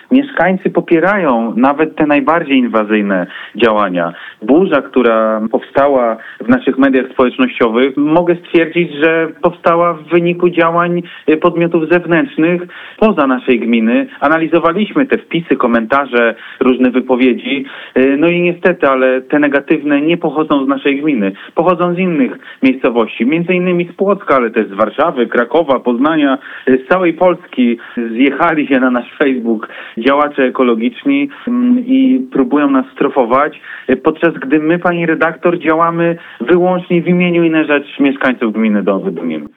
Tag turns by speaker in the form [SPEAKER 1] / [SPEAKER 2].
[SPEAKER 1] Mieszkańcy popierają nawet te najbardziej inwazyjne działania. Burza, która powstała w naszych mediach społecznościowych, mogę stwierdzić, że powstała w wyniku działań podmiotów zewnętrznych poza naszej gminy. Analizowaliśmy te wpisy, komentarze, różne wypowiedzi. No i niestety, ale te negatywne nie pochodzą z naszej gminy. Pochodzą z innych miejscowości, między innymi z Płocka, ale też z Warszawy, Krakowa, Poznania, z całej Polski. Zjechali się na nasz Facebook działacze ekologiczni i próbują nas strofować, podczas gdy my, pani redaktor, działamy wyłącznie w imieniu i na rzecz mieszkańców gminy Dąży Dunin.